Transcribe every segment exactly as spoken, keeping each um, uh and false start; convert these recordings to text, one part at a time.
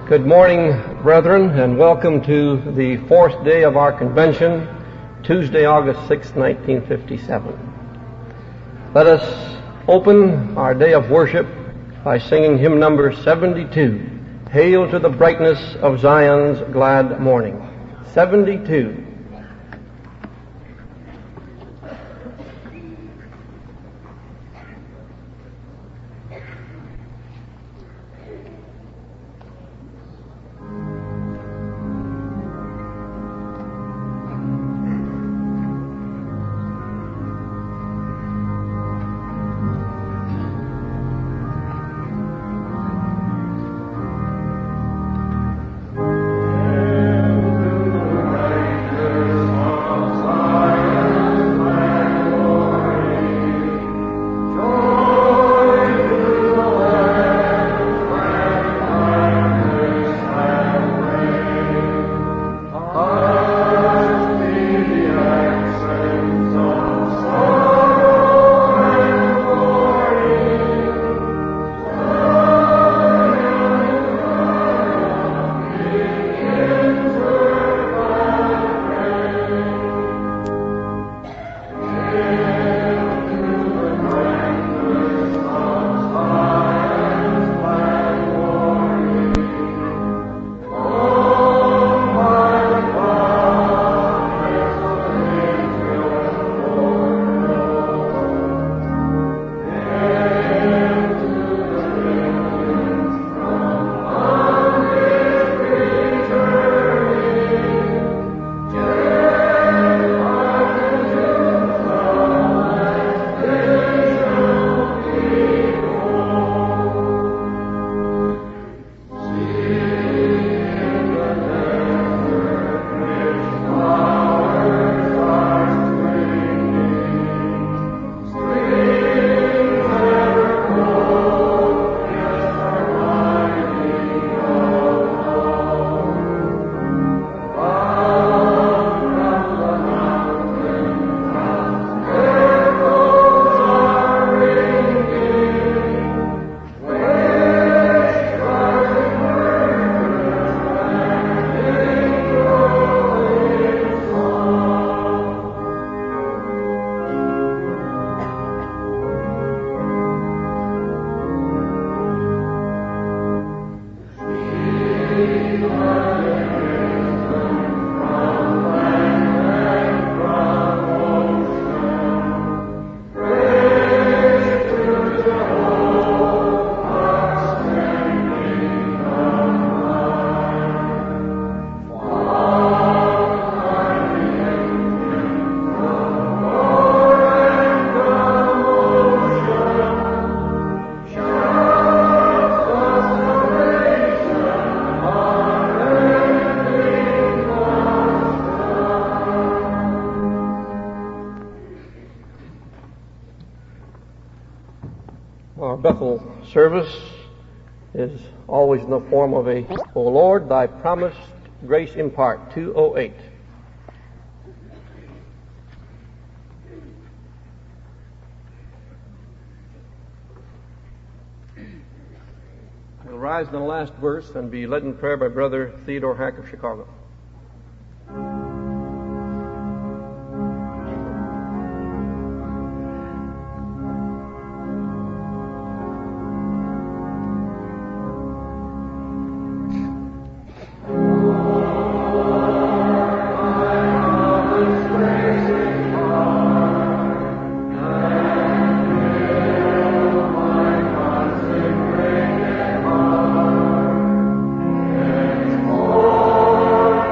Good morning, brethren, and welcome to the fourth day of our convention, Tuesday, August sixth, nineteen fifty-seven. Let us open our day of worship by singing hymn number seventy-two, Hail to the Brightness of Zion's Glad Morning. seventy-two. Our Bethel service is always in the form of a, O Lord, thy promised grace impart, two oh eight. We'll rise in the last verse and be led in prayer by Brother Theodore Hack of Chicago. Oh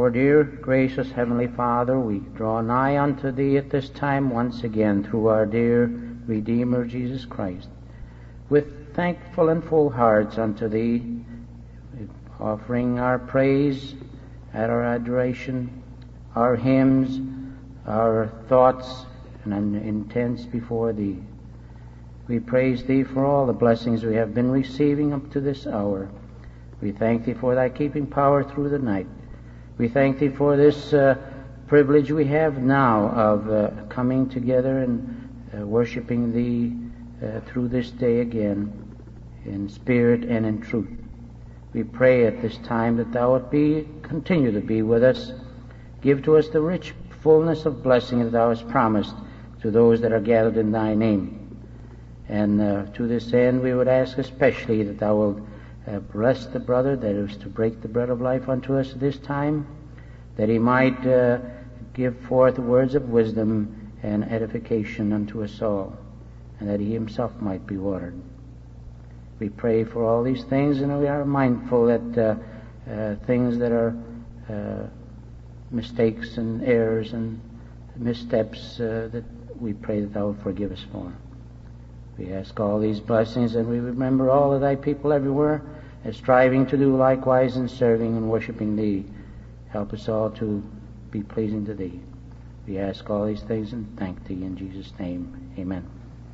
Our dear, gracious Heavenly Father, we draw nigh unto Thee at this time once again through our dear Redeemer Jesus Christ, with thankful and full hearts unto Thee, offering our praise and our adoration, our hymns, our thoughts and intents before Thee. We praise Thee for all the blessings we have been receiving up to this hour. We thank Thee for Thy keeping power through the night. We thank Thee for this uh, privilege we have now of uh, coming together and uh, worshiping Thee uh, through this day again, in spirit and in truth. We pray at this time that Thou wilt be, continue to be with us. Give to us the rich fullness of blessing that Thou hast promised to those that are gathered in Thy name. And uh, to this end we would ask especially that Thou wilt Uh, bless the brother that is to break the bread of life unto us this time, that he might uh, give forth words of wisdom and edification unto us all, and that he himself might be watered. We pray for all these things, and we are mindful that uh, uh, things that are uh, mistakes and errors and missteps, uh, that we pray that Thou will forgive us for. We ask all these blessings, and we remember all of Thy people everywhere, as striving to do likewise in serving and worshiping Thee. Help us all to be pleasing to Thee. We ask all these things and thank Thee in Jesus' name. Amen.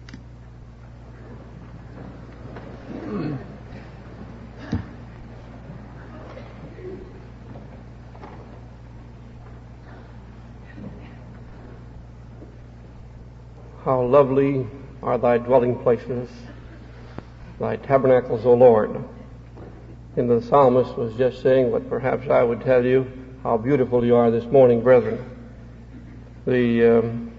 How lovely are Thy dwelling places, Thy tabernacles, O Lord. And the psalmist was just saying what perhaps I would tell you, how beautiful you are this morning, brethren. The, um,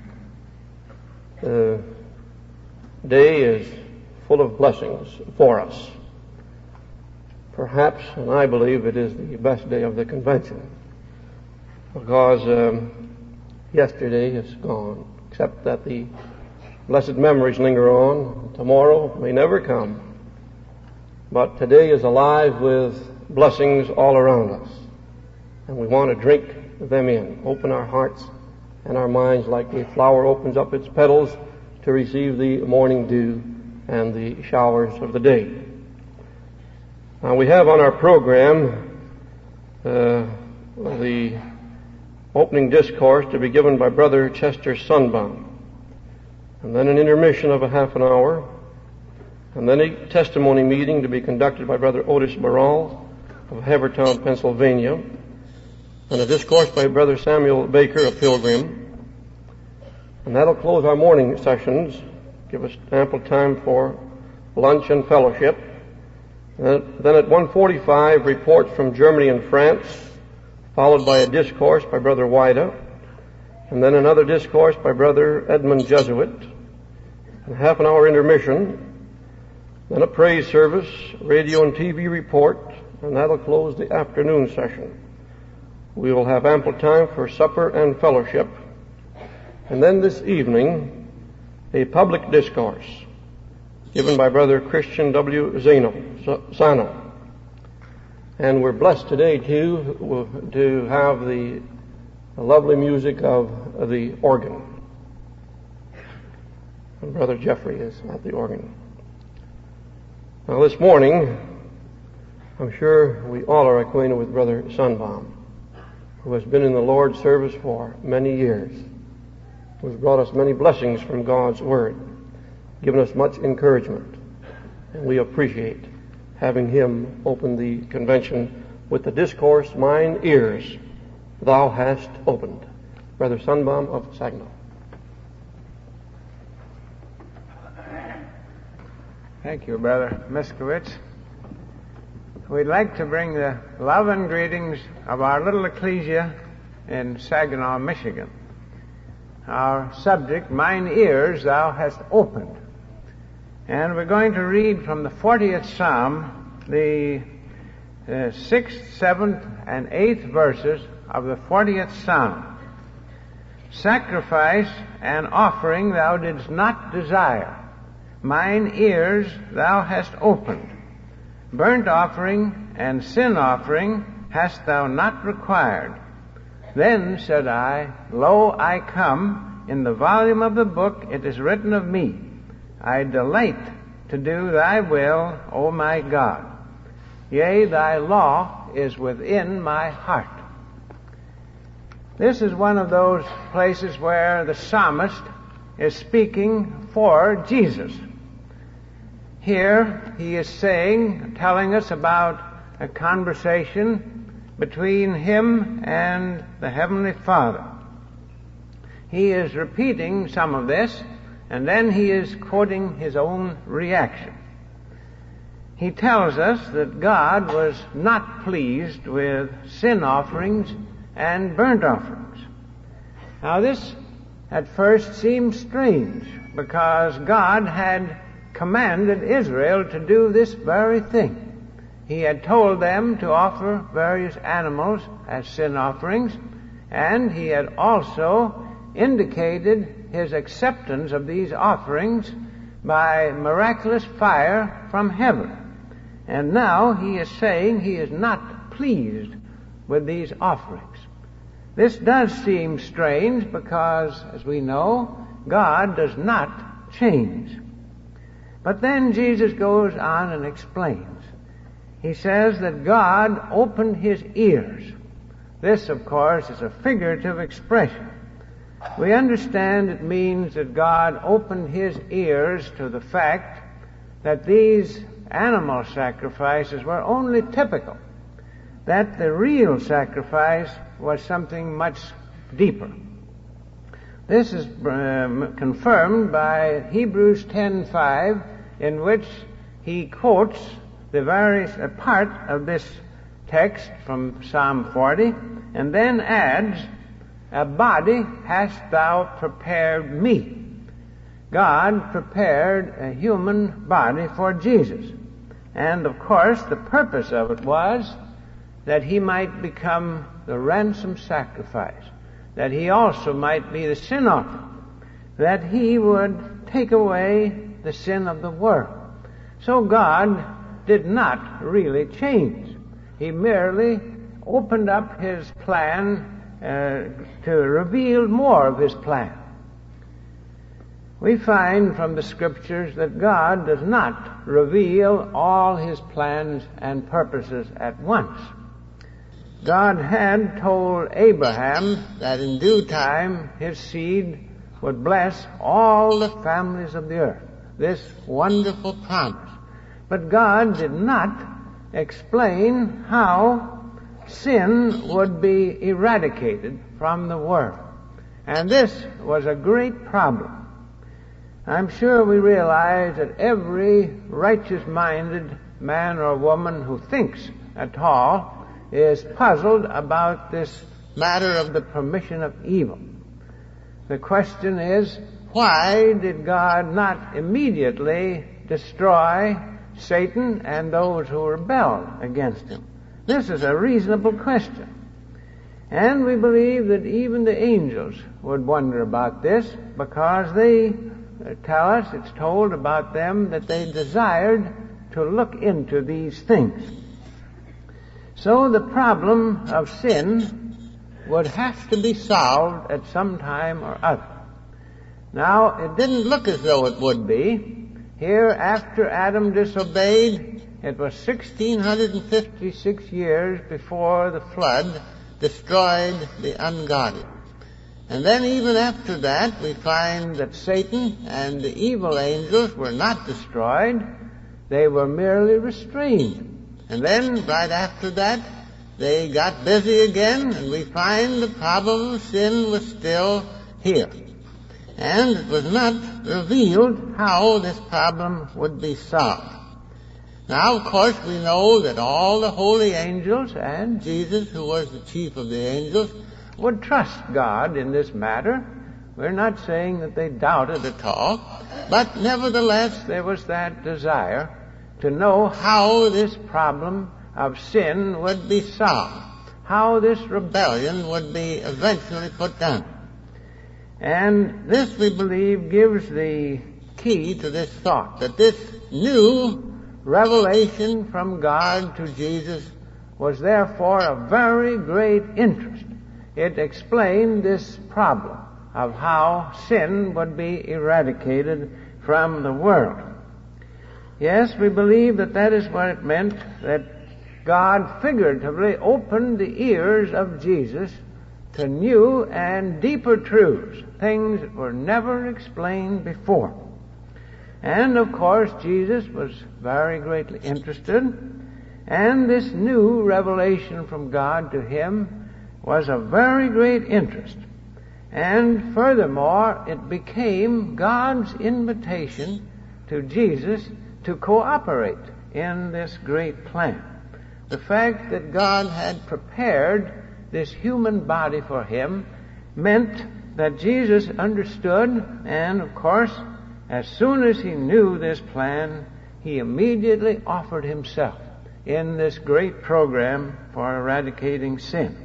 the day is full of blessings for us. Perhaps, and I believe it is the best day of the convention, because um, yesterday is gone, except that the blessed memories linger on. Tomorrow may never come. But today is alive with blessings all around us. And we want to drink them in. Open our hearts and our minds like a flower opens up its petals to receive the morning dew and the showers of the day. Now we have on our program uh, the opening discourse to be given by Brother Chester Sunbaum, and then an intermission of a half an hour, and then a testimony meeting to be conducted by Brother Otis Barral of Havertown, Pennsylvania, and a discourse by Brother Samuel Baker of Pilgrim. And that'll close our morning sessions, give us ample time for lunch and fellowship. And then at one forty-five, reports from Germany and France, followed by a discourse by Brother Wida, and then another discourse by Brother Edmund Jesuit, and a half an hour intermission, then a praise service, radio and T V report, and that'll close the afternoon session. We will have ample time for supper and fellowship. And then this evening, a public discourse given by Brother Christian W. Zano. Zano. And we're blessed today, too, to have the lovely music of the organ. And Brother Jeffrey is at the organ. Now this morning, I'm sure we all are acquainted with Brother Sunbaum, who has been in the Lord's service for many years, who has brought us many blessings from God's Word, given us much encouragement, and we appreciate having him open the convention with the discourse, Mine Ears Thou Hast Opened. Brother Sunbaum of Saginaw. Thank you, Brother Miskowitz. We'd like to bring the love and greetings of our little ecclesia in Saginaw, Michigan. Our subject, Mine Ears Thou Hast Opened. And we're going to read from the fortieth Psalm, the uh, sixth, seventh, and eighth verses of the fortieth Psalm. Sacrifice and offering thou didst not desire. Mine ears thou hast opened. Burnt offering and sin offering hast thou not required. Then said I, Lo, I come. In the volume of the book it is written of me, I delight to do thy will, O my God. Yea, thy law is within my heart. This is one of those places where the psalmist is speaking for Jesus. Here he is saying, telling us about a conversation between him and the Heavenly Father. He is repeating some of this, and then he is quoting his own reaction. He tells us that God was not pleased with sin offerings and burnt offerings. Now this at first seems strange, because God had commanded Israel to do this very thing. He had told them to offer various animals as sin offerings, and he had also indicated his acceptance of these offerings by miraculous fire from heaven. And now he is saying he is not pleased with these offerings. This does seem strange because, as we know, God does not change. But then Jesus goes on and explains. He says that God opened his ears. This, of course, is a figurative expression. We understand it means that God opened his ears to the fact that these animal sacrifices were only typical, that the real sacrifice was something much deeper. This is um, confirmed by Hebrews ten five, in which he quotes the various a part of this text from Psalm forty, and then adds, a body hast thou prepared me. God prepared a human body for Jesus. And of course, the purpose of it was that he might become the ransom sacrifice, that he also might be the sin offering, that he would take away the sin of the world. So God did not really change. He merely opened up his plan uh, to reveal more of his plan. We find from the Scriptures that God does not reveal all his plans and purposes at once. God had told Abraham that in due time his seed would bless all the families of the earth. This wonderful promise. But God did not explain how sin would be eradicated from the world. And this was a great problem. I'm sure we realize that every righteous-minded man or woman who thinks at all is puzzled about this matter of the permission of evil. The question is, why did God not immediately destroy Satan and those who rebelled against him? This is a reasonable question. And we believe that even the angels would wonder about this, because they tell us, it's told about them, that they desired to look into these things. So the problem of sin would have to be solved at some time or other. Now, it didn't look as though it would be. Here, after Adam disobeyed, it was sixteen fifty-six years before the flood destroyed the ungodly. And then even after that, we find that Satan and the evil angels were not destroyed. They were merely restrained. And then, right after that, they got busy again, and we find the problem of sin was still here. And it was not revealed how this problem would be solved. Now, of course, we know that all the holy angels and Jesus, who was the chief of the angels, would trust God in this matter. We're not saying that they doubted at all, but nevertheless there was that desire to know how this problem of sin would be solved, how this rebellion would be eventually put down. And this, we believe, gives the key to this thought, that this new revelation from God to Jesus was therefore of very great interest. It explained this problem of how sin would be eradicated from the world. Yes, we believe that that is what it meant, that God figuratively opened the ears of Jesus to new and deeper truths, things that were never explained before. And of course, Jesus was very greatly interested, and this new revelation from God to him was of very great interest. And furthermore, it became God's invitation to Jesus to cooperate in this great plan. The fact that God had prepared this human body for him meant that Jesus understood, and of course, as soon as he knew this plan, he immediately offered himself in this great program for eradicating sin.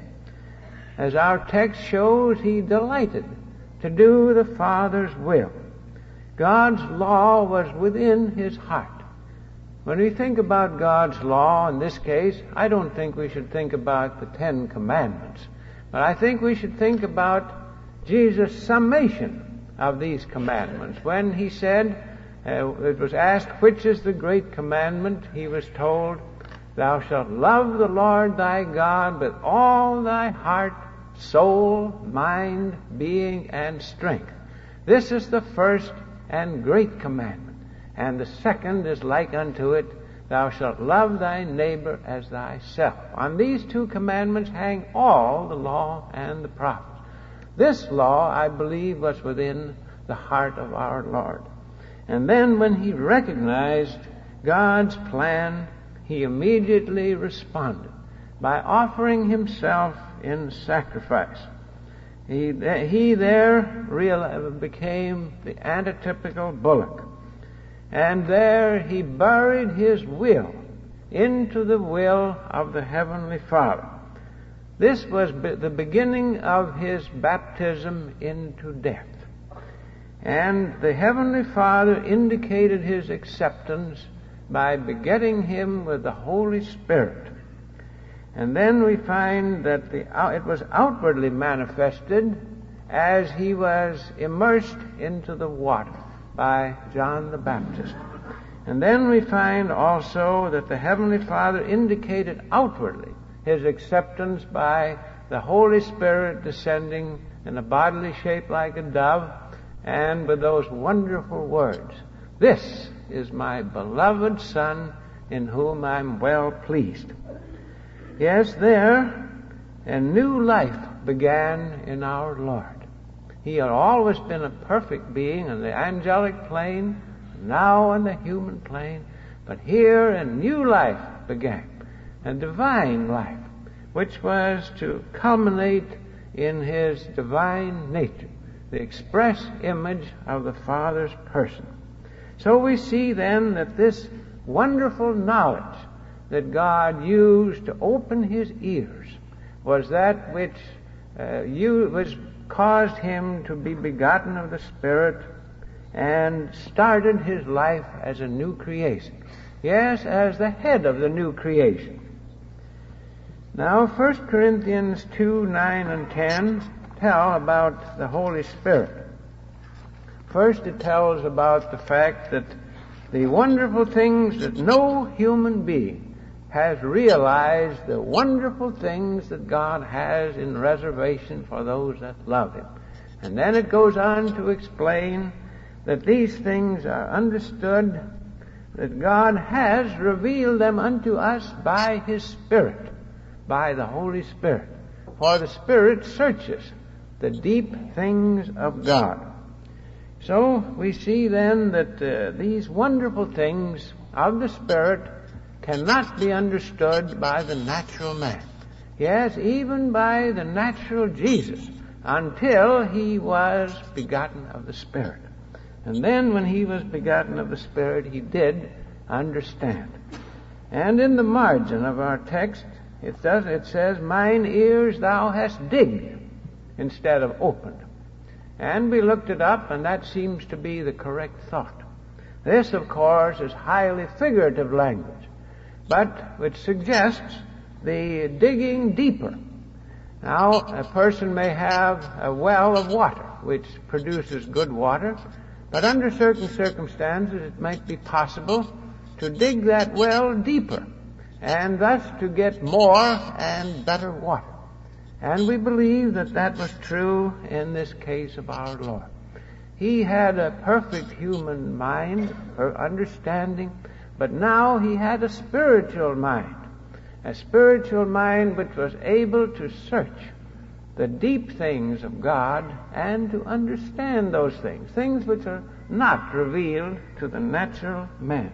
As our text shows, he delighted to do the Father's will. God's law was within his heart. When we think about God's law, in this case, I don't think we should think about the Ten Commandments, but I think we should think about Jesus' summation of these commandments. When he said, uh, it was asked, which is the great commandment? He was told, thou shalt love the Lord thy God with all thy heart, soul, mind, being, and strength. This is the first and great commandment. And the second is like unto it, thou shalt love thy neighbor as thyself. On these two commandments hang all the law and the prophets. This law, I believe, was within the heart of our Lord. And then when he recognized God's plan, he immediately responded by offering himself in sacrifice. He, he there real, became the antitypical bullock. And there he buried his will into the will of the Heavenly Father. This was be- the beginning of his baptism into death. And the Heavenly Father indicated his acceptance by begetting him with the Holy Spirit. And then we find that the, it was outwardly manifested as he was immersed into the water by John the Baptist. And then we find also that the Heavenly Father indicated outwardly his acceptance by the Holy Spirit descending in a bodily shape like a dove, and with those wonderful words, this is my beloved Son in whom I'm well pleased. Yes, there a new life began in our Lord. He had always been a perfect being in the angelic plane, now on the human plane, but here a new life began, a divine life, which was to culminate in his divine nature, the express image of the Father's person. So we see then that this wonderful knowledge that God used to open his ears was that which uh, you, was caused him to be begotten of the Spirit and started his life as a new creation. Yes, as the head of the new creation. Now, First Corinthians two, nine and ten tell about the Holy Spirit. First, it tells about the fact that the wonderful things that no human being has realized, the wonderful things that God has in reservation for those that love him. And then it goes on to explain that these things are understood, that God has revealed them unto us by his Spirit, by the Holy Spirit. For the Spirit searches the deep things of God. So we see then that uh, these wonderful things of the Spirit cannot be understood by the natural man. Yes, even by the natural Jesus, until he was begotten of the Spirit. And then when he was begotten of the Spirit, he did understand. And in the margin of our text, it does, it says, mine ears thou hast digged, instead of opened. And we looked it up, and that seems to be the correct thought. This, of course, is highly figurative language, but which suggests the digging deeper. Now, a person may have a well of water which produces good water, but under certain circumstances it might be possible to dig that well deeper and thus to get more and better water. And we believe that that was true in this case of our Lord. He had a perfect human mind or understanding, but now he had a spiritual mind, a spiritual mind which was able to search the deep things of God and to understand those things, things which are not revealed to the natural man.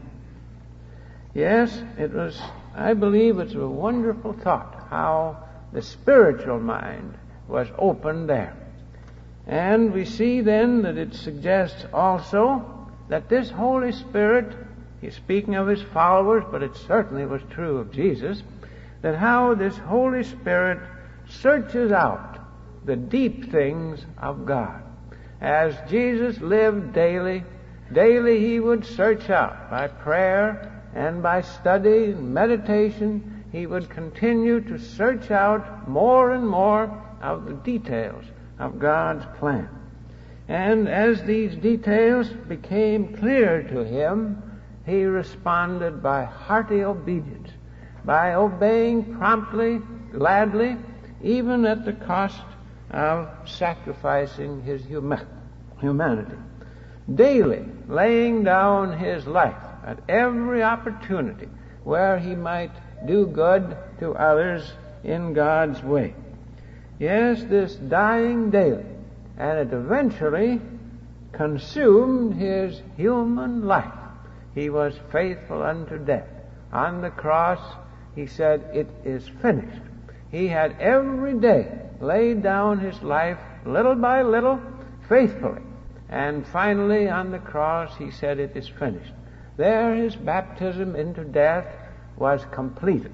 Yes, it was, I believe it's a wonderful thought how the spiritual mind was opened there. And we see then that it suggests also that this Holy Spirit, he's speaking of his followers, but it certainly was true of Jesus, that how this Holy Spirit searches out the deep things of God. As Jesus lived daily, daily he would search out by prayer and by study and meditation. He would continue to search out more and more of the details of God's plan. And as these details became clear to him, he responded by hearty obedience, by obeying promptly, gladly, even at the cost of sacrificing his huma- humanity. Daily laying down his life at every opportunity where he might do good to others in God's way. Yes, this dying daily, and it eventually consumed his human life. He was faithful unto death. On the cross, he said, "It is finished." He had every day laid down his life little by little, faithfully. And finally, on the cross, he said, "It is finished." There his baptism into death was completed.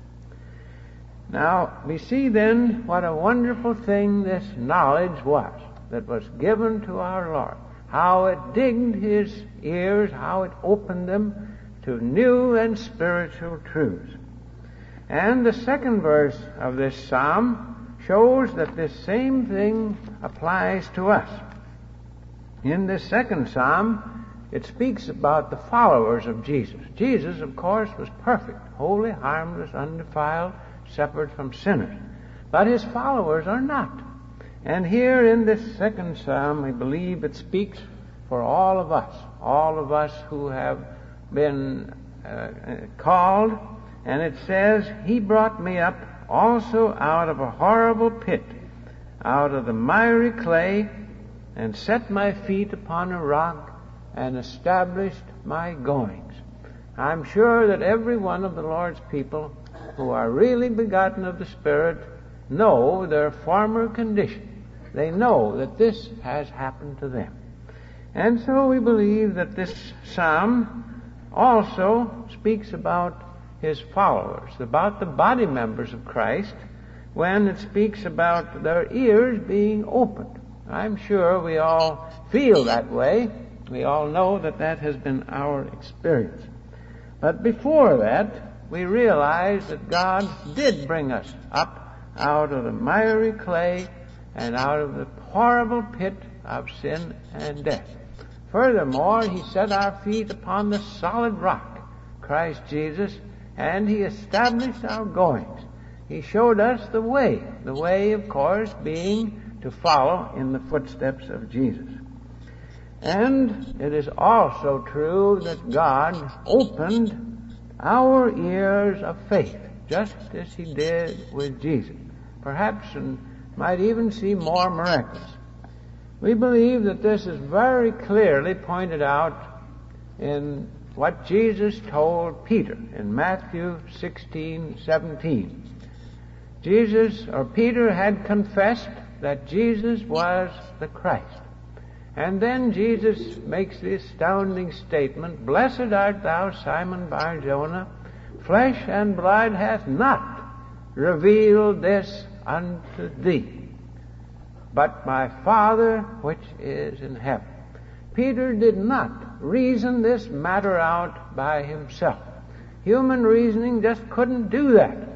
Now, we see then what a wonderful thing this knowledge was that was given to our Lord. How it digged his ears, how it opened them to new and spiritual truths. And the second verse of this psalm shows that this same thing applies to us. In this second psalm, it speaks about the followers of Jesus. Jesus, of course, was perfect, holy, harmless, undefiled, separate from sinners. But his followers are not. And here in this second psalm, we believe it speaks for all of us, all of us who have been uh, called. And it says, "He brought me up also out of a horrible pit, out of the miry clay, and set my feet upon a rock, and established my goings." I'm sure that every one of the Lord's people who are really begotten of the Spirit know their former condition. They know that this has happened to them. And so we believe that this psalm also speaks about his followers, about the body members of Christ, when it speaks about their ears being opened. I'm sure we all feel that way. We all know that that has been our experience. But before that, we realize that God did bring us up out of the miry clay and out of the horrible pit of sin and death. Furthermore, he set our feet upon the solid rock, Christ Jesus, and he established our goings. He showed us the way, the way, of course, being to follow in the footsteps of Jesus. And it is also true that God opened our ears of faith, just as he did with Jesus. Perhaps, and might even see more miraculous. We believe that this is very clearly pointed out in what Jesus told Peter in Matthew sixteen seventeen. Jesus, or Peter, had confessed that Jesus was the Christ. And then Jesus makes the astounding statement, "Blessed art thou, Simon Bar-Jonah, flesh and blood hath not revealed this unto thee, but my Father which is in heaven." Peter did not reason this matter out by himself. Human reasoning just couldn't do that.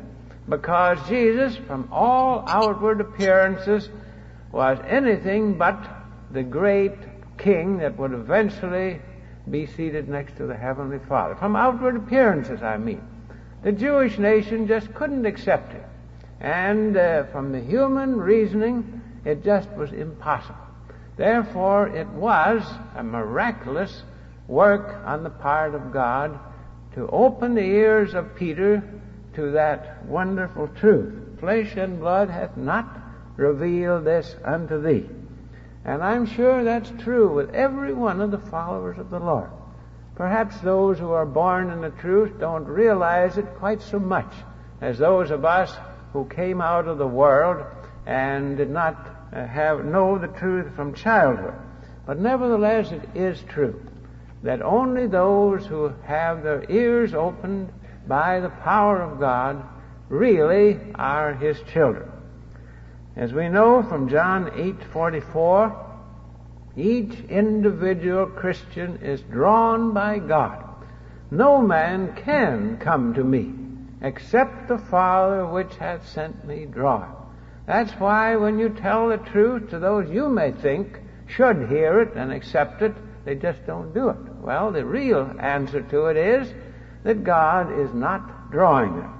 because Jesus, from all outward appearances, was anything but the great king that would eventually be seated next to the Heavenly Father. From outward appearances, I mean. The Jewish nation just couldn't accept him. And uh, from the human reasoning, it just was impossible. Therefore, it was a miraculous work on the part of God to open the ears of Peter to that wonderful truth. Flesh and blood hath not revealed this unto thee. And I'm sure that's true with every one of the followers of the Lord. Perhaps those who are born in the truth don't realize it quite so much as those of us who came out of the world and did not uh, have know the truth from childhood. But nevertheless, it is true that only those who have their ears opened by the power of God really are His children. As we know from John eight forty-four, each individual Christian is drawn by God. No man can come to me except the Father which hath sent me draw him. That's why when you tell the truth to those you may think should hear it and accept it, they just don't do it. Well, the real answer to it is that God is not drawing them.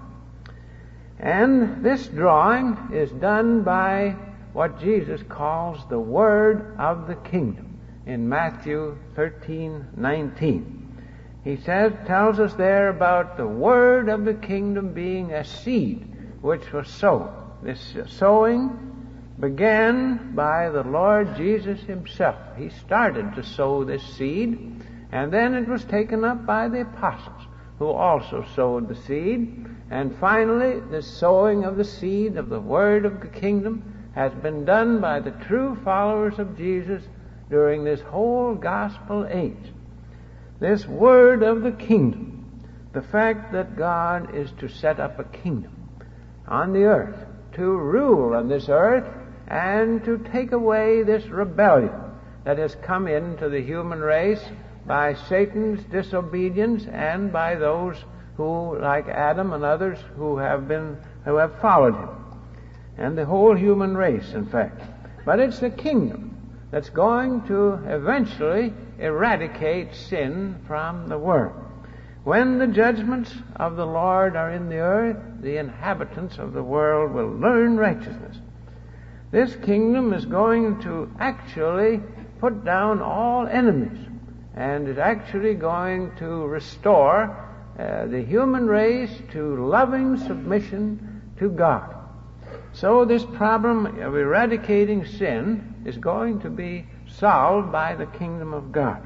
And this drawing is done by what Jesus calls the Word of the Kingdom in Matthew thirteen nineteen. He says, tells us there about the Word of the Kingdom being a seed which was sown. This sowing began by the Lord Jesus Himself. He started to sow this seed, and then it was taken up by the apostles, who also sowed the seed. And finally, the sowing of the seed of the Word of the Kingdom has been done by the true followers of Jesus during this whole gospel age. This Word of the Kingdom, the fact that God is to set up a kingdom on the earth, to rule on this earth, and to take away this rebellion that has come into the human race by Satan's disobedience and by those who, like Adam and others, who have been, who have followed him. And the whole human race, in fact. But it's the kingdom that's going to eventually eradicate sin from the world. When the judgments of the Lord are in the earth, the inhabitants of the world will learn righteousness. This kingdom is going to actually put down all enemies, and is actually going to restore uh, the human race to loving submission to God. So this problem of eradicating sin is going to be solved by the kingdom of God.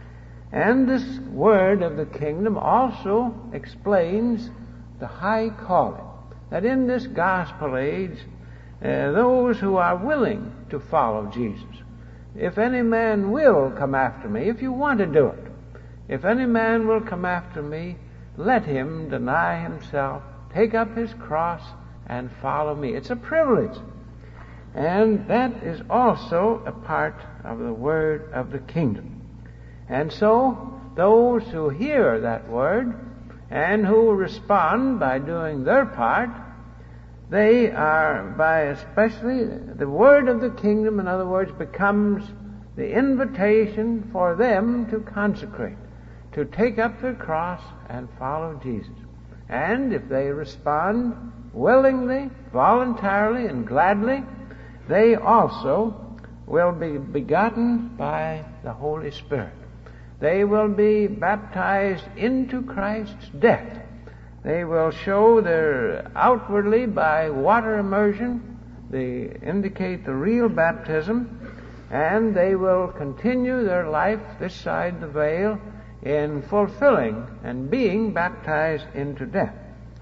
And this word of the kingdom also explains the high calling, that in this gospel age, uh, those who are willing to follow Jesus, if any man will come after me, if you want to do it, if any man will come after me, let him deny himself, take up his cross, and follow me. It's a privilege. And that is also a part of the word of the kingdom. And so, those who hear that word and who respond by doing their part, they are, by especially, the word of the kingdom, in other words, becomes the invitation for them to consecrate, to take up their cross and follow Jesus. And if they respond willingly, voluntarily, and gladly, they also will be begotten by the Holy Spirit. They will be baptized into Christ's death. They will show their outwardly by water immersion, they indicate the real baptism, and they will continue their life this side the veil in fulfilling and being baptized into death.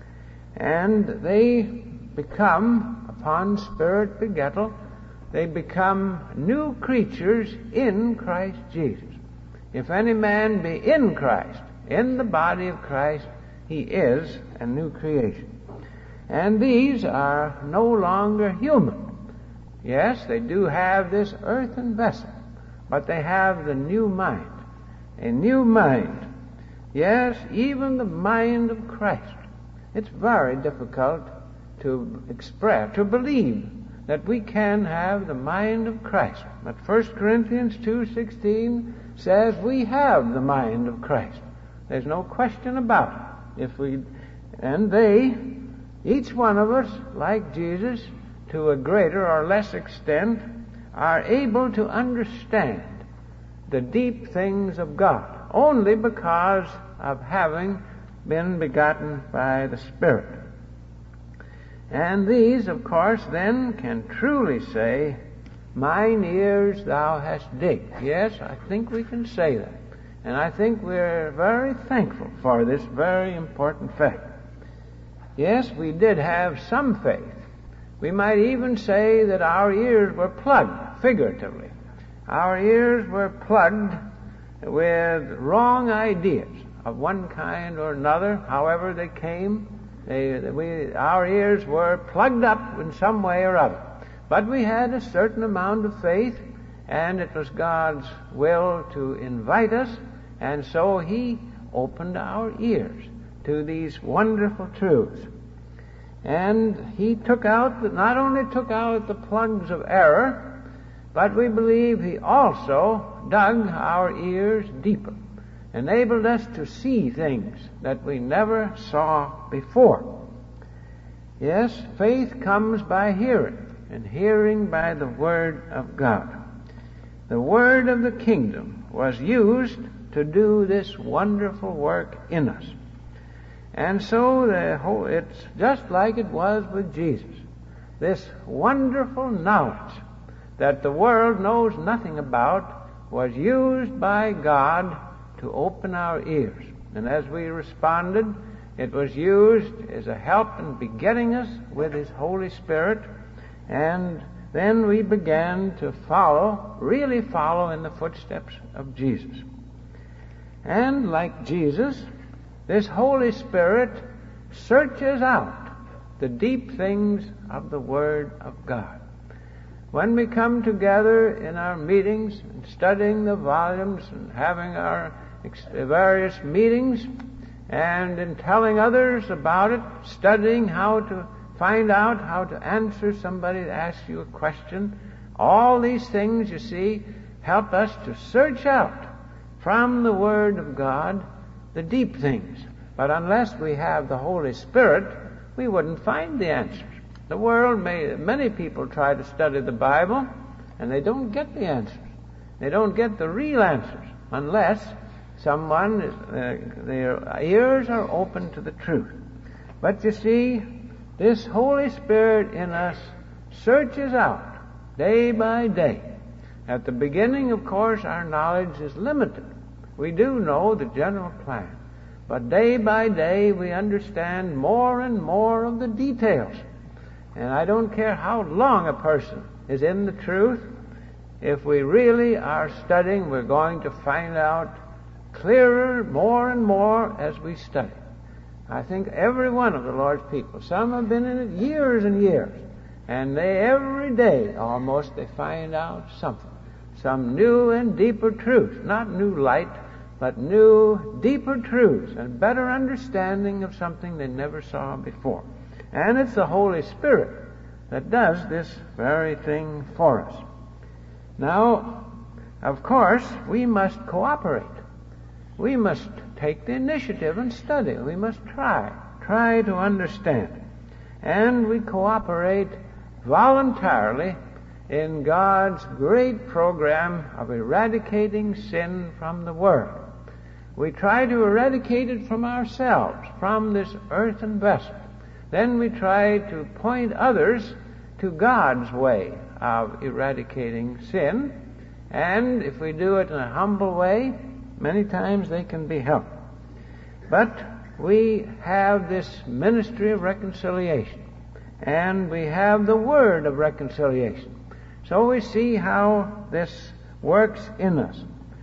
And they become, upon Spirit begettal, they become new creatures in Christ Jesus. If any man be in Christ, in the body of Christ, he is a new creation. And these are no longer human. Yes, they do have this earthen vessel, but they have the new mind. A new mind. Yes, even the mind of Christ. It's very difficult to express, to believe that we can have the mind of Christ. But First Corinthians two sixteen says we have the mind of Christ. There's no question about it. If we, and they, each one of us, like Jesus, to a greater or less extent, are able to understand the deep things of God only because of having been begotten by the Spirit. And these, of course, then can truly say, mine ears thou hast digged. Yes, I think we can say that. And I think we're very thankful for this very important fact. Yes, we did have some faith. We might even say that our ears were plugged, figuratively. Our ears were plugged with wrong ideas of one kind or another, however they came. They, we, our ears were plugged up in some way or other. But we had a certain amount of faith, and it was God's will to invite us, and so He opened our ears to these wonderful truths. And He took out, the, not only took out the plugs of error, but we believe He also dug our ears deeper, enabled us to see things that we never saw before. Yes, faith comes by hearing, and hearing by the Word of God. The Word of the kingdom was used to do this wonderful work in us. And so the whole, it's just like it was with Jesus. This wonderful knowledge that the world knows nothing about was used by God to open our ears. And as we responded, it was used as a help in begetting us with His Holy Spirit. And then we began to follow, really follow in the footsteps of Jesus. And like Jesus, this Holy Spirit searches out the deep things of the Word of God. When we come together in our meetings, studying the volumes and having our various meetings, and in telling others about it, studying how to find out how to answer somebody that asks you a question, all these things, you see, help us to search out from the Word of God the deep things. But unless we have the Holy Spirit, we wouldn't find the answers. The world may, many people try to study the Bible, and they don't get the answers. They don't get the real answers unless someone is, uh, their ears are open to the truth. But you see, this Holy Spirit in us searches out day by day. At the beginning, of course, our knowledge is limited. We do know the general plan. But day by day, we understand more and more of the details. And I don't care how long a person is in the truth, if we really are studying, we're going to find out clearer, more and more as we study. I think every one of the Lord's people, some have been in it years and years, and they every day almost they find out something, some new and deeper truth, not new light, but new, deeper truths and better understanding of something they never saw before. And it's the Holy Spirit that does this very thing for us. Now, of course, we must cooperate. We must take the initiative and study. We must try, try to understand. And we cooperate voluntarily in God's great program of eradicating sin from the world. We try to eradicate it from ourselves, from this earthen vessel. Then we try to point others to God's way of eradicating sin. And if we do it in a humble way, many times they can be helped. But we have this ministry of reconciliation, and we have the word of reconciliation. So we see how this works in us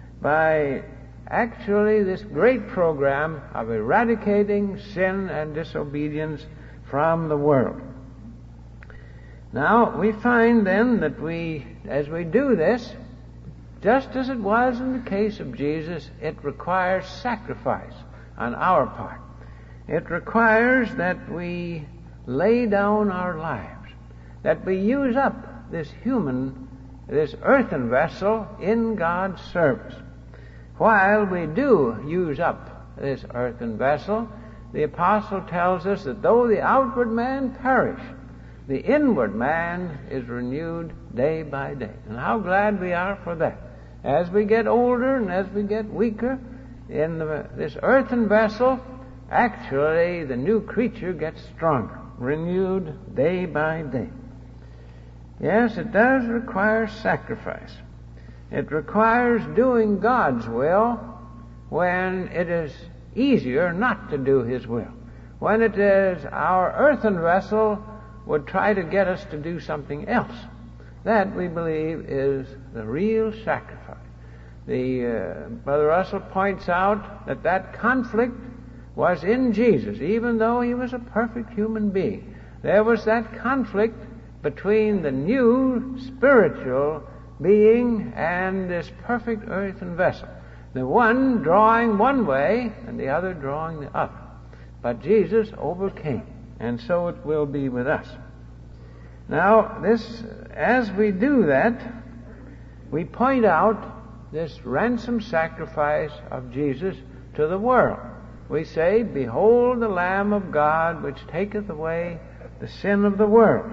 by actually this great program of eradicating sin and disobedience from the world. Now, we find then that we, as we do this, just as it was in the case of Jesus, it requires sacrifice on our part. It requires that we lay down our lives, that we use up this human, this earthen vessel in God's service. While we do use up this earthen vessel, the apostle tells us that though the outward man perish, the inward man is renewed day by day. And how glad we are for that. As we get older and as we get weaker in the, this earthen vessel, actually the new creature gets stronger, renewed day by day. Yes, it does require sacrifice. It requires doing God's will when it is easier not to do His will. When it is our earthen vessel would try to get us to do something else. That, we believe, is the real sacrifice. The uh, Brother Russell points out that that conflict was in Jesus, even though He was a perfect human being. There was that conflict between the new spiritual being and this perfect earthen vessel. The one drawing one way and the other drawing the other. But Jesus overcame, and so it will be with us. Now, this, as we do that, we point out this ransom sacrifice of Jesus to the world. We say, "Behold the Lamb of God, which taketh away the sin of the world."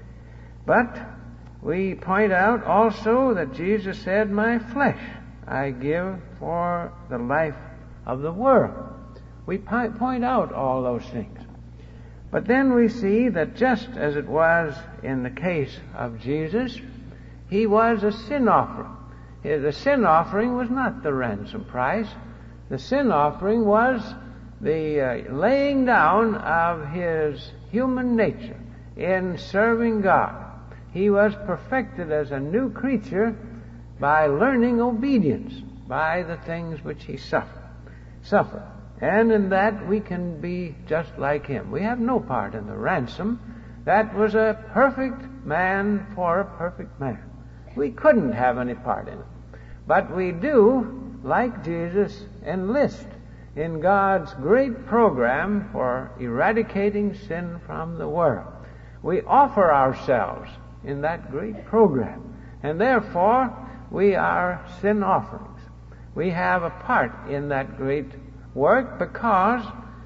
But we point out also that Jesus said, "My flesh I give for the life of the world." We point out all those things. But then we see that just as it was in the case of Jesus, He was a sin offering. The sin offering was not the ransom price. The sin offering was the uh, laying down of His human nature in serving God. He was perfected as a new creature by learning obedience, by the things which He suffered. suffered. And in that we can be just like Him. We have no part in the ransom. That was a perfect man for a perfect man. We couldn't have any part in it. But we do, like Jesus, enlist in God's great program for eradicating sin from the world. We offer ourselves in that great program. And therefore, we are sin offerings. We have a part in that great work because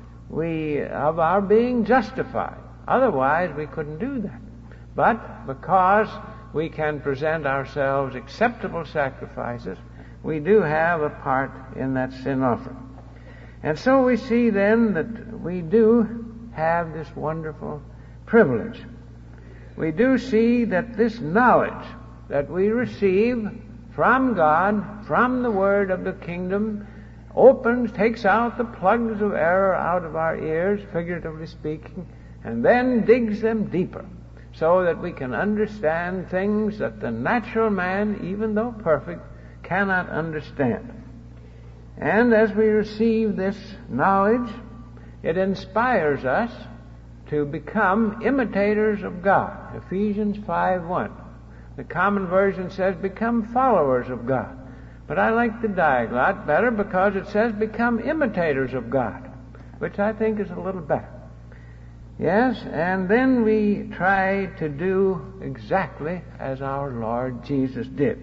we of our being justified. Otherwise, we couldn't do that. But because we can present ourselves acceptable sacrifices, we do have a part in that sin offering. And so we see then that we do have this wonderful privilege. We do see that this knowledge that we receive from God, from the Word of the kingdom, opens, takes out the plugs of error out of our ears, figuratively speaking, and then digs them deeper, so that we can understand things that the natural man, even though perfect, cannot understand. And as we receive this knowledge, it inspires us to become imitators of God. Ephesians five one. The Common Version says, "Become followers of God." But I like the Diaglott better because it says, "Become imitators of God," which I think is a little better. Yes, and then we try to do exactly as our Lord Jesus did.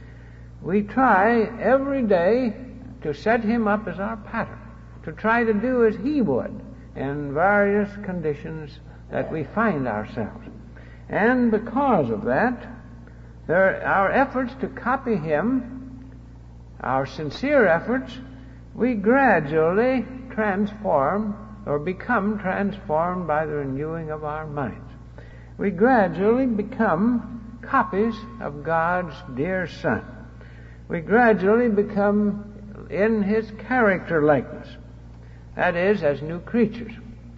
We try every day to set Him up as our pattern, to try to do as He would in various conditions that we find ourselves. And because of that, there, our efforts to copy Him, our sincere efforts, we gradually transform or become transformed by the renewing of our minds. We gradually become copies of God's dear Son. We gradually become in His character likeness, that is, as new creatures.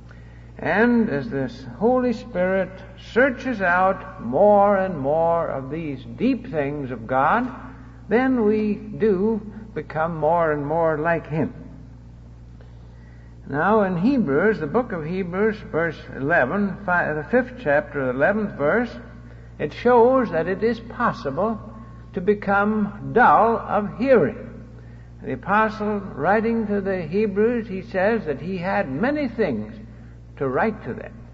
And as this Holy Spirit searches out more and more of these deep things of God, then we do become more and more like Him. Now in Hebrews, the book of Hebrews, verse eleven, five, the fifth chapter, the eleventh verse, it shows that it is possible to become dull of hearing. The apostle, writing to the Hebrews, he says that he had many things to write to them.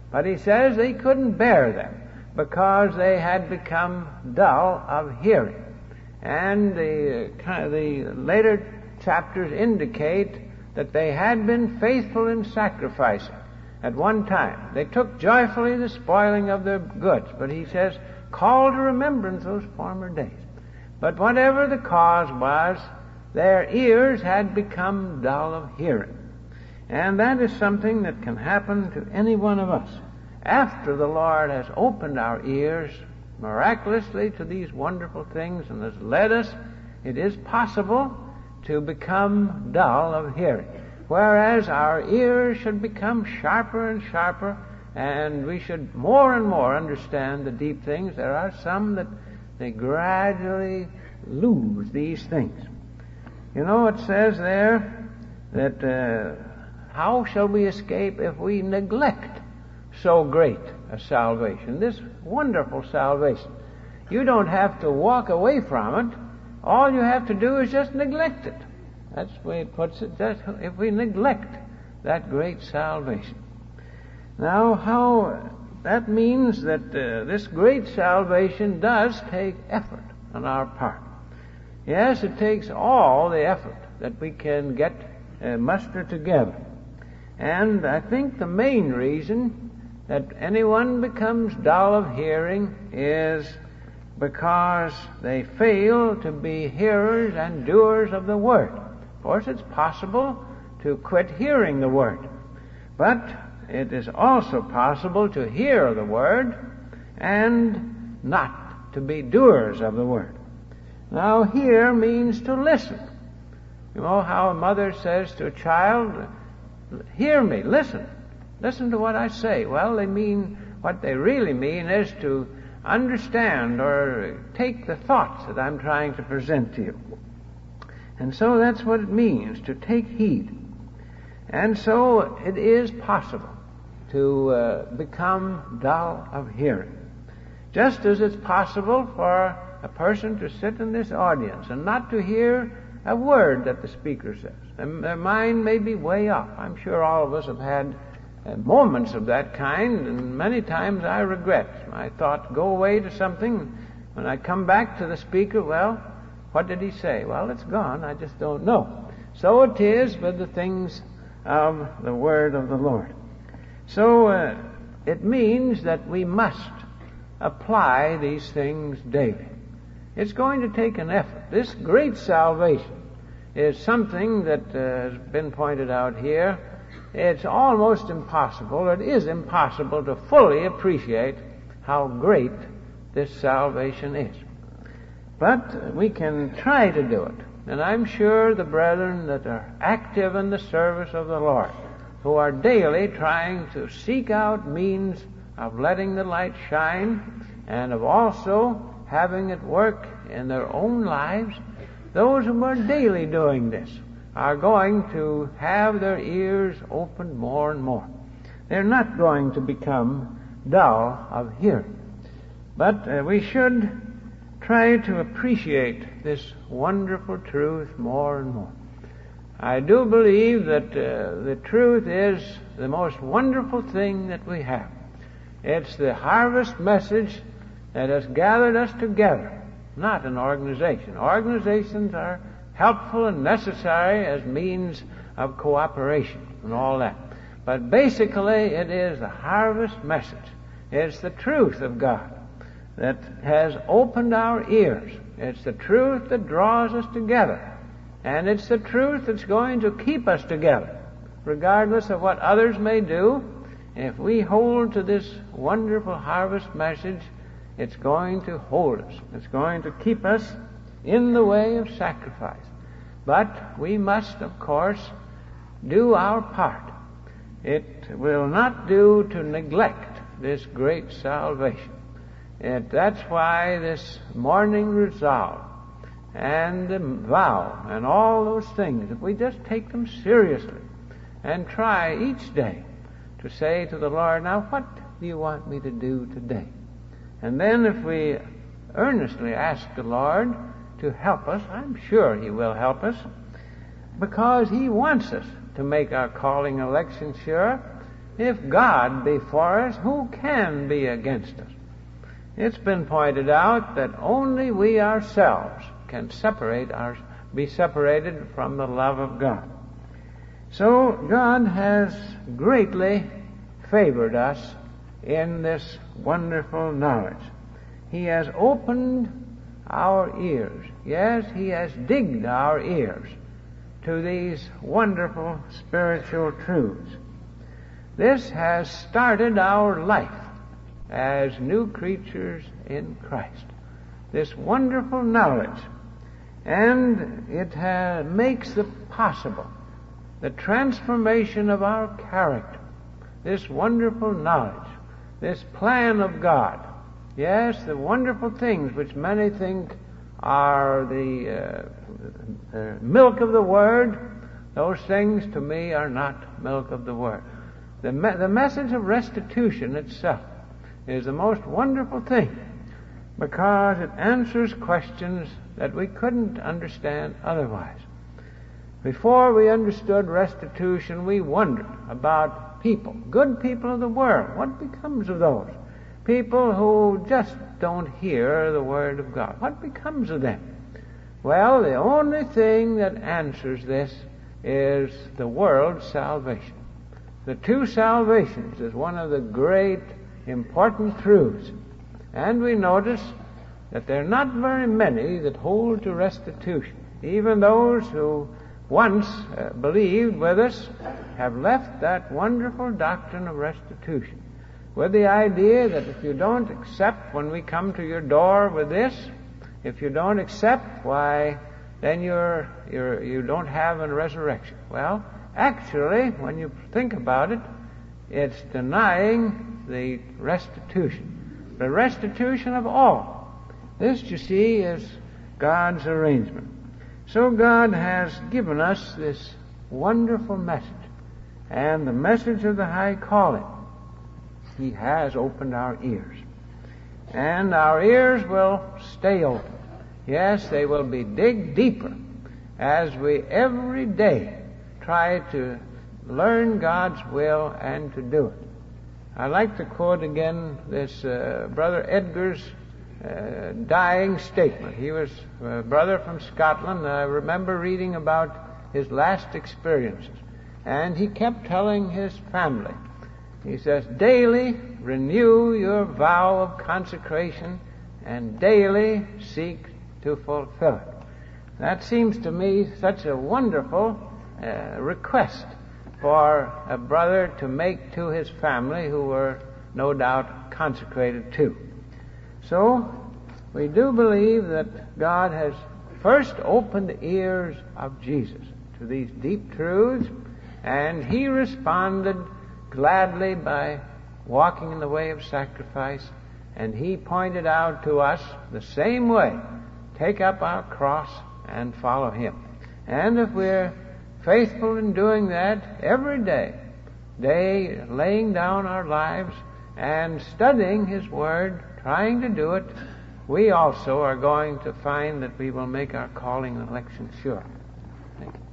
But he says they couldn't bear them because they had become dull of hearing. And the, the later chapters indicate that they had been faithful in sacrificing at one time. They took joyfully the spoiling of their goods. But he says, call to remembrance those former days. But whatever the cause was, their ears had become dull of hearing. And that is something that can happen to any one of us. After the Lord has opened our ears miraculously to these wonderful things and has led us, it is possible to become dull of hearing. Whereas our ears should become sharper and sharper, and we should more and more understand the deep things. There are some that they gradually lose these things. You know, it says there that uh, how shall we escape if we neglect so great a salvation, this wonderful salvation? You don't have to walk away from it. All you have to do is just neglect it. That's the way it puts it. That's if we neglect that great salvation. Now, how that means that uh, this great salvation does take effort on our part. Yes, it takes all the effort that we can get uh, muster together. And I think the main reason that anyone becomes dull of hearing is because they fail to be hearers and doers of the Word. Of course, it's possible to quit hearing the Word, but it is also possible to hear the Word and not to be doers of the Word. Now, hear means to listen. You know how a mother says to a child, hear me, listen. Listen to what I say. Well, they mean, what they really mean is to understand or take the thoughts that I'm trying to present to you. And so that's what it means, to take heed. And so it is possible to uh, become dull of hearing. Just as it's possible for a person to sit in this audience and not to hear a word that the speaker says. Their mind may be way up. I'm sure all of us have had uh, moments of that kind, and many times I regret. I thought, go away to something. When I come back to the speaker, well, what did he say? Well, it's gone. I just don't know. So it is with the things of the Word of the Lord. So uh, it means that we must apply these things daily. It's going to take an effort. This great salvation is something that uh, has been pointed out here. It's almost impossible, it is impossible to fully appreciate how great this salvation is. But we can try to do it. And I'm sure the brethren that are active in the service of the Lord, who are daily trying to seek out means of letting the light shine and of also having it work in their own lives, those who are daily doing this are going to have their ears opened more and more. They're not going to become dull of hearing. But uh, we should try to appreciate this wonderful truth more and more. I do believe that uh, the truth is the most wonderful thing that we have. It's the harvest message that has gathered us together, not an organization. Organizations are helpful and necessary as means of cooperation and all that. But basically, it is the harvest message. It's the truth of God that has opened our ears. It's the truth that draws us together. And it's the truth that's going to keep us together, regardless of what others may do. If we hold to this wonderful harvest message, it's going to hold us. It's going to keep us in the way of sacrifice. But we must, of course, do our part. It will not do to neglect this great salvation. It, that's why this morning resolve and the vow and all those things, if we just take them seriously and try each day to say to the Lord, now what do you want me to do today? And then if we earnestly ask the Lord to help us, I'm sure He will help us, because He wants us to make our calling election sure. If God be for us, who can be against us? It's been pointed out that only we ourselves can separate our, be separated from the love of God. So God has greatly favored us in this wonderful knowledge. He has opened our ears. Yes, He has digged our ears to these wonderful spiritual truths. This has started our life as new creatures in Christ. This wonderful knowledge. And it ha- makes it possible the transformation of our character. This wonderful knowledge. This plan of God. Yes, the wonderful things which many think are the, uh, the milk of the Word. Those things to me are not milk of the Word. The, me- the message of restitution itself is the most wonderful thing, because it answers questions that we couldn't understand otherwise. Before we understood restitution, we wondered about people, good people of the world. What becomes of those? People who just don't hear the Word of God. What becomes of them? Well, the only thing that answers this is the world's salvation. The two salvations is one of the great important truths. And we notice that there are not very many that hold to restitution. Even those who once uh, believed with us have left that wonderful doctrine of restitution, with the idea that if you don't accept when we come to your door with this, if you don't accept, why, then you're, you're, you don't have a resurrection. Well, actually, when you think about it, it's denying the restitution. The restitution of all. This, you see, is God's arrangement. So God has given us this wonderful message. And the message of the high calling. He has opened our ears. And our ears will stay open. Yes, they will be dig deeper as we every day try to learn God's will and to do it. I'd like to quote again this uh, Brother Edgar's uh, dying statement. He was a brother from Scotland. I remember reading about his last experiences. And he kept telling his family, he says, daily renew your vow of consecration and daily seek to fulfill it. That seems to me such a wonderful uh, request for a brother to make to his family, who were no doubt consecrated too. So we do believe that God has first opened the ears of Jesus to these deep truths, and He responded gladly by walking in the way of sacrifice, and He pointed out to us the same way. Take up our cross and follow Him. And if we're faithful in doing that every day, day laying down our lives and studying His Word, trying to do it, we also are going to find that we will make our calling and election sure. Thank you.